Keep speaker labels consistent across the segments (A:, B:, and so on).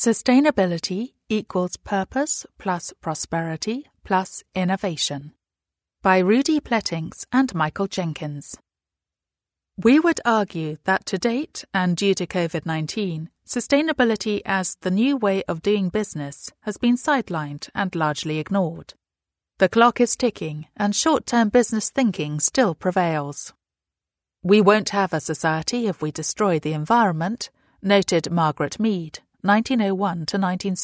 A: Sustainability equals purpose plus prosperity plus innovation. By Rudy Plettings and Michael Jenkins. We would argue that to date, and due to COVID-19, sustainability as the new way of doing business has been sidelined and largely ignored. The clock is ticking and short-term business thinking still prevails. We won't have a society if we destroy the environment, noted Margaret Mead, 1901 to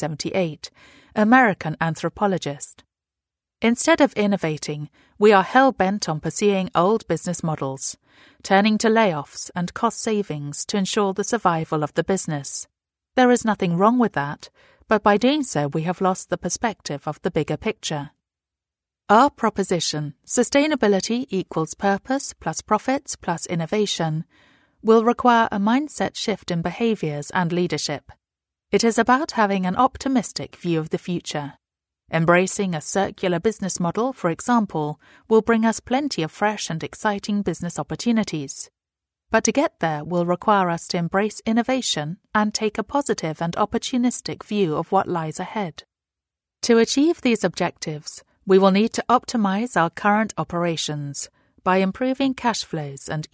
A: 1978, American anthropologist. Instead of innovating, we are hell-bent on pursuing old business models, turning to layoffs and cost savings to ensure the survival of the business. There is nothing wrong with that, but by doing so we have lost the perspective of the bigger picture. Our proposition, sustainability equals purpose plus profits plus innovation, will require a mindset shift in behaviours and leadership. It is about having an optimistic view of the future. Embracing a circular business model, for example, will bring us plenty of fresh and exciting business opportunities. But to get there will require us to embrace innovation and take a positive and opportunistic view of what lies ahead. To achieve these objectives, we will need to optimize our current operations by improving cash flows and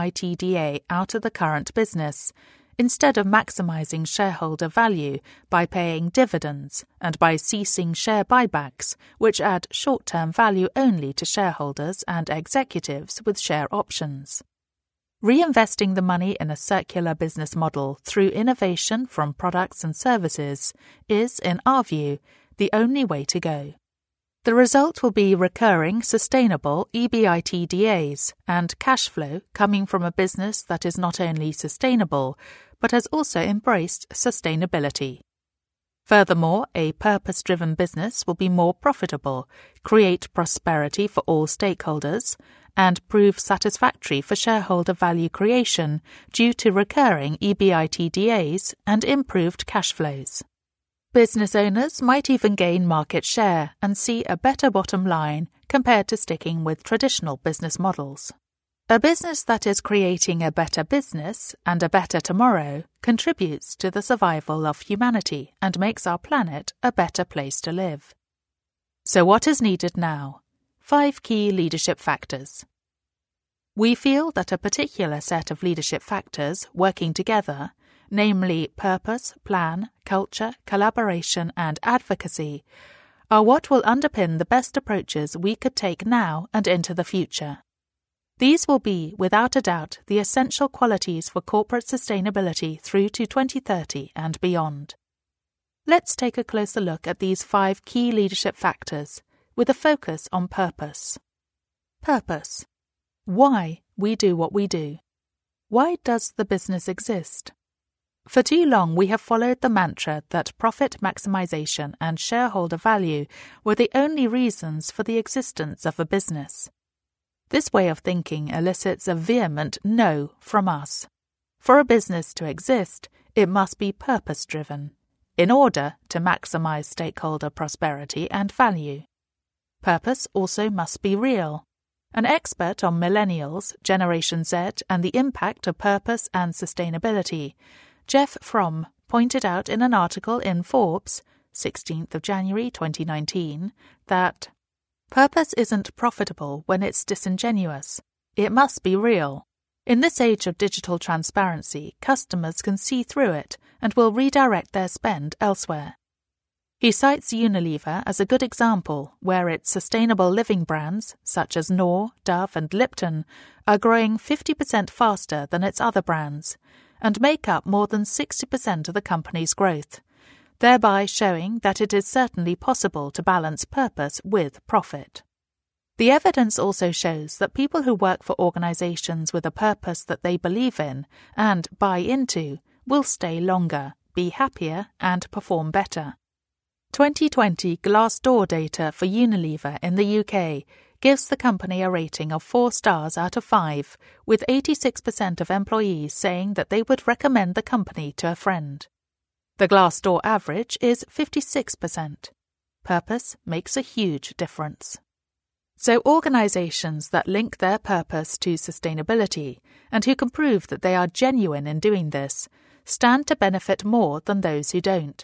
A: EBITDA out of the current business, instead of maximizing shareholder value by paying dividends and by ceasing share buybacks, which add short-term value only to shareholders and executives with share options. Reinvesting the money in a circular business model through innovation from products and services is, in our view, the only way to go. The result will be recurring, sustainable EBITDAs and cash flow coming from a business that is not only sustainable, but has also embraced sustainability. Furthermore, a purpose-driven business will be more profitable, create prosperity for all stakeholders, and prove satisfactory for shareholder value creation due to recurring EBITDAs and improved cash flows. Business owners might even gain market share and see a better bottom line compared to sticking with traditional business models. A business that is creating a better business and a better tomorrow contributes to the survival of humanity and makes our planet a better place to live. So what is needed now? 5 key leadership factors. We feel that a particular set of leadership factors working together, namely purpose, plan, culture, collaboration and advocacy, are what will underpin the best approaches we could take now and into the future. These will be, without a doubt, the essential qualities for corporate sustainability through to 2030 and beyond. Let's take a closer look at these 5 key leadership factors, with a focus on purpose. Purpose. Why we do what we do. Why does the business exist? For too long we have followed the mantra that profit maximization and shareholder value were the only reasons for the existence of a business. This way of thinking elicits a vehement no from us. For a business to exist, it must be purpose-driven, in order to maximize stakeholder prosperity and value. Purpose also must be real. An expert on millennials, Generation Z, and the impact of purpose and sustainability, Jeff Fromm, pointed out in an article in Forbes, 16th of January 2019, that purpose isn't profitable when it's disingenuous. It must be real. In this age of digital transparency, customers can see through it and will redirect their spend elsewhere. He cites Unilever as a good example where its sustainable living brands, such as Knorr, Dove and Lipton, are growing 50% faster than its other brands, and make up more than 60% of the company's growth, thereby showing that it is certainly possible to balance purpose with profit. The evidence also shows that people who work for organizations with a purpose that they believe in and buy into will stay longer, be happier, and perform better. 2020 Glassdoor data for Unilever in the UK gives the company a rating of 4 stars out of 5, with 86% of employees saying that they would recommend the company to a friend. The Glassdoor average is 56%. Purpose makes a huge difference. So organizations that link their purpose to sustainability and who can prove that they are genuine in doing this stand to benefit more than those who don't.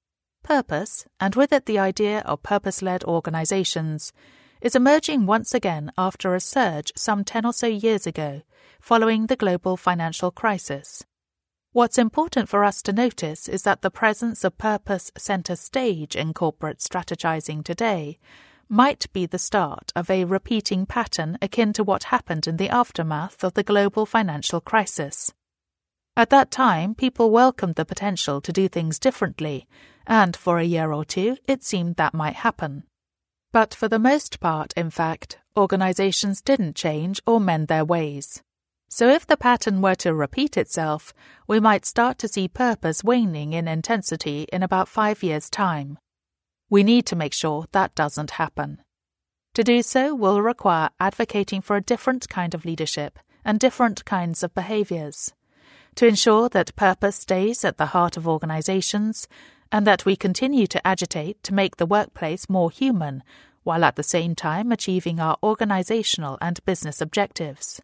A: Purpose, and with it the idea of purpose-led organizations, is emerging once again after a surge some 10 or so years ago, following the global financial crisis. What's important for us to notice is that the presence of purpose center stage in corporate strategizing today might be the start of a repeating pattern akin to what happened in the aftermath of the global financial crisis. At that time, people welcomed the potential to do things differently, and for a year or two, it seemed that might happen. But for the most part, in fact, organizations didn't change or mend their ways. So if the pattern were to repeat itself, we might start to see purpose waning in intensity in about 5 years' time. We need to make sure that doesn't happen. To do so will require advocating for a different kind of leadership and different kinds of behaviors, to ensure that purpose stays at the heart of organizations and that we continue to agitate to make the workplace more human, while at the same time achieving our organizational and business objectives.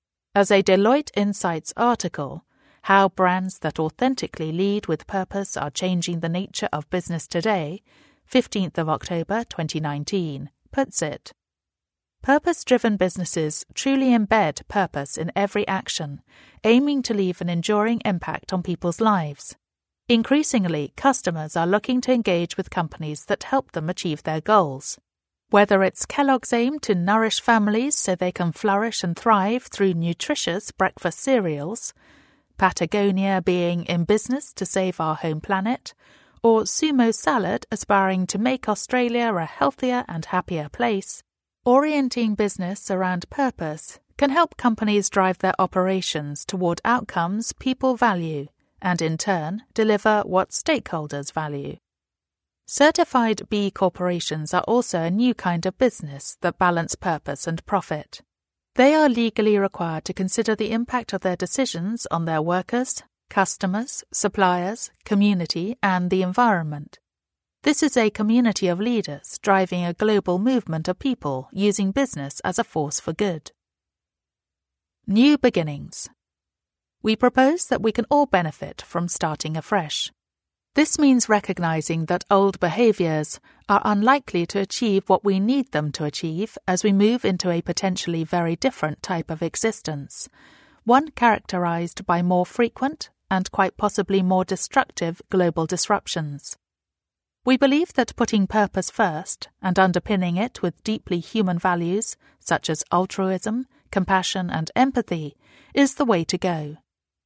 A: As a Deloitte Insights article, How Brands That Authentically Lead with Purpose Are Changing the Nature of Business Today, 15th of October 2019, puts it, purpose-driven businesses truly embed purpose in every action, aiming to leave an enduring impact on people's lives. Increasingly, customers are looking to engage with companies that help them achieve their goals. Whether it's Kellogg's aim to nourish families so they can flourish and thrive through nutritious breakfast cereals, Patagonia being in business to save our home planet, or Sumo Salad aspiring to make Australia a healthier and happier place, orienting business around purpose can help companies drive their operations toward outcomes people value and, in turn, deliver what stakeholders value. Certified B corporations are also a new kind of business that balance purpose and profit. They are legally required to consider the impact of their decisions on their workers, customers, suppliers, community, and the environment. This is a community of leaders driving a global movement of people using business as a force for good. New beginnings. We propose that we can all benefit from starting afresh. This means recognizing that old behaviors are unlikely to achieve what we need them to achieve as we move into a potentially very different type of existence, one characterized by more frequent and quite possibly more destructive global disruptions. We believe that putting purpose first and underpinning it with deeply human values such as altruism, compassion, and empathy is the way to go.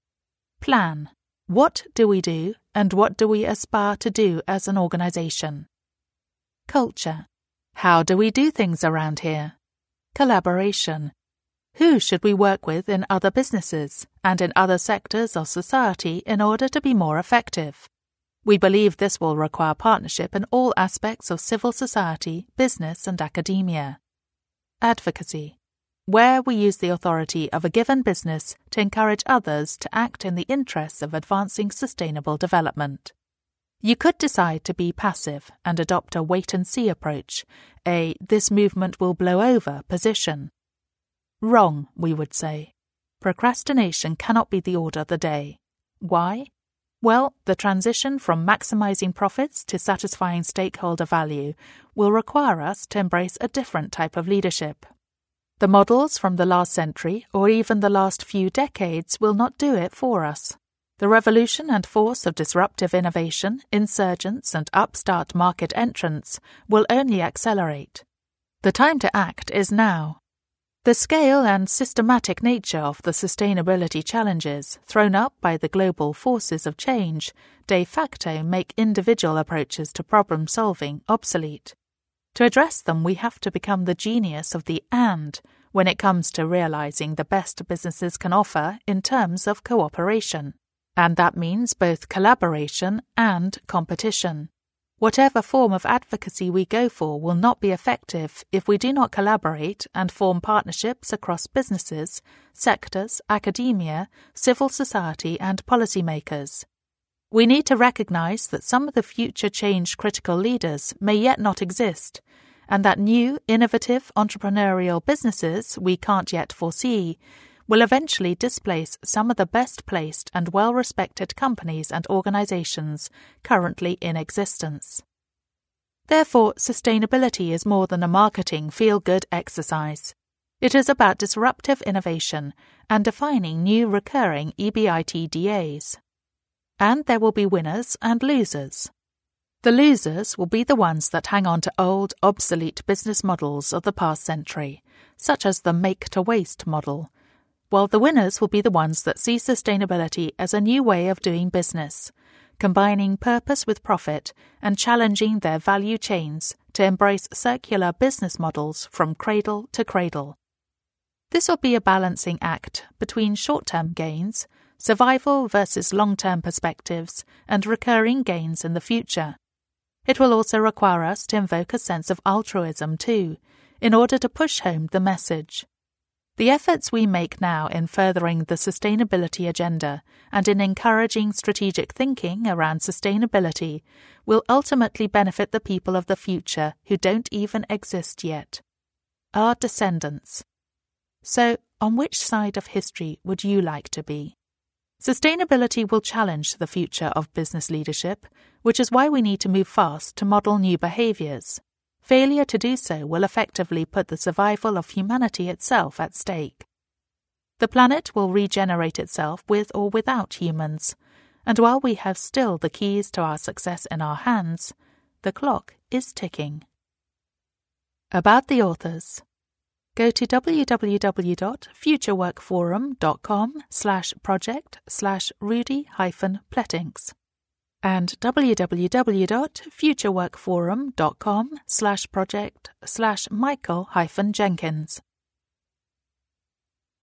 A: Plan. What do we do and what do we aspire to do as an organization? Culture. How do we do things around here? Collaboration. Who should we work with in other businesses and in other sectors of society in order to be more effective? We believe this will require partnership in all aspects of civil society, business, and academia. Advocacy. Where we use the authority of a given business to encourage others to act in the interests of advancing sustainable development. You could decide to be passive and adopt a wait-and-see approach, a "this movement will blow over" position. Wrong, we would say. Procrastination cannot be the order of the day. Why? Well, the transition from maximizing profits to satisfying stakeholder value will require us to embrace a different type of leadership. The models from the last century or even the last few decades will not do it for us. The revolution and force of disruptive innovation, insurgents, and upstart market entrants will only accelerate. The time to act is now. The scale and systematic nature of the sustainability challenges thrown up by the global forces of change de facto make individual approaches to problem-solving obsolete. To address them, we have to become the genius of the "and" when it comes to realizing the best businesses can offer in terms of cooperation. And that means both collaboration and competition. Whatever form of advocacy we go for will not be effective if we do not collaborate and form partnerships across businesses, sectors, academia, civil society, and policymakers. We need to recognize that some of the future change-critical leaders may yet not exist, and that new, innovative, entrepreneurial businesses we can't yet foresee will eventually displace some of the best-placed and well-respected companies and organizations currently in existence. Therefore, sustainability is more than a marketing feel-good exercise. It is about disruptive innovation and defining new recurring EBITDA. And there will be winners and losers. The losers will be the ones that hang on to old, obsolete business models of the past century, such as the make-to-waste model, while the winners will be the ones that see sustainability as a new way of doing business, combining purpose with profit and challenging their value chains to embrace circular business models from cradle to cradle. This will be a balancing act between short-term gains, survival versus long-term perspectives, and recurring gains in the future. It will also require us to invoke a sense of altruism too, in order to push home the message. The efforts we make now in furthering the sustainability agenda and in encouraging strategic thinking around sustainability will ultimately benefit the people of the future who don't even exist yet, our descendants. So, on which side of history would you like to be? Sustainability will challenge the future of business leadership, which is why we need to move fast to model new behaviours. Failure to do so will effectively put the survival of humanity itself at stake. The planet will regenerate itself with or without humans, and while we have still the keys to our success in our hands, the clock is ticking. About the authors. Go to www.futureworkforum.com/project/Rudy-Plettings and www.futureworkforum.com/project/Michael-Jenkins.